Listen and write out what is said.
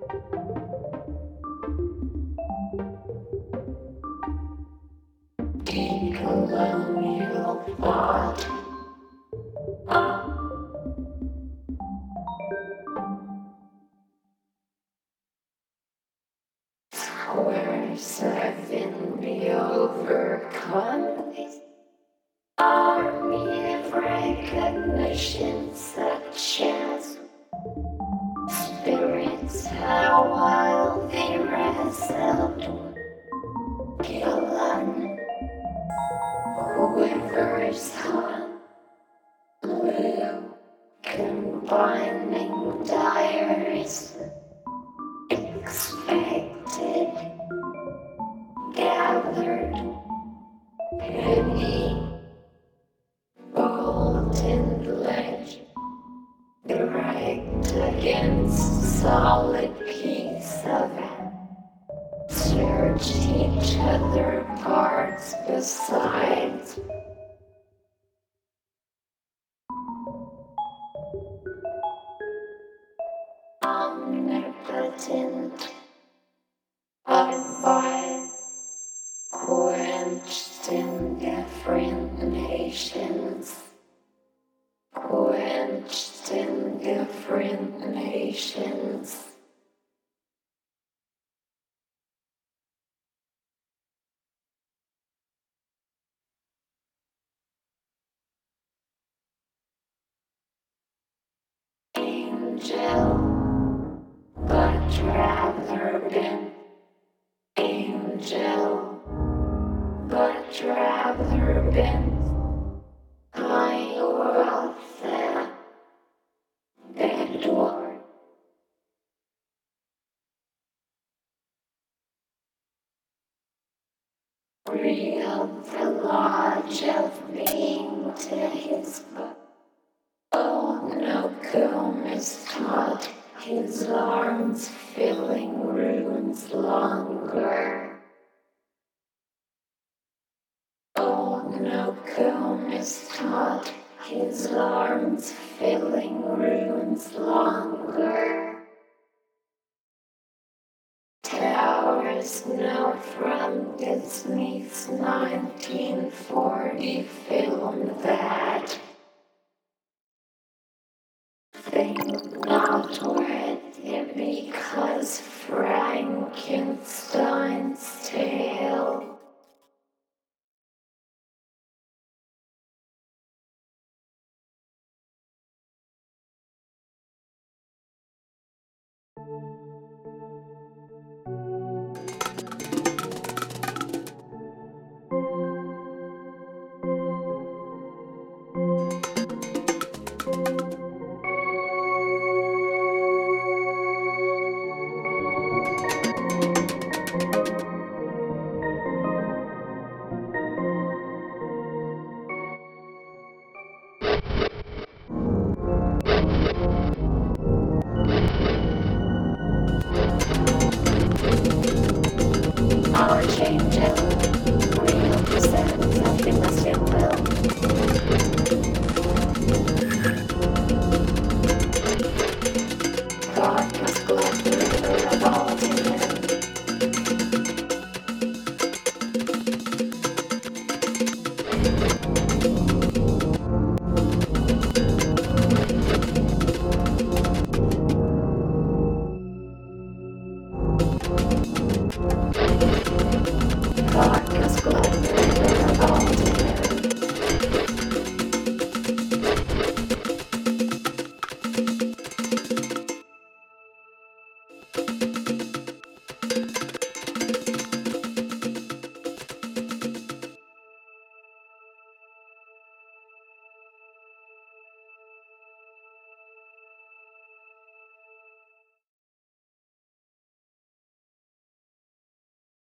Decolonial thought. Squares have been overcome. Army of recognition, such as spirits, how wild they wrestled. Killing quivers on blue, combining dyers. Expected, gathered, penny, golden ledge, direct against solid piece of it. Search each other parts besides. Omnipotent, unfired, quenched in different nations. Quenched in different nations. Angel, but rather been angel, but rather been I was the bedward. Real the lodge of being to his book. Oh, no Gomez taught his arms filling runes longer. Oh, no Gomez taught his arms filling runes longer. Towers know from Disney's 1940 film that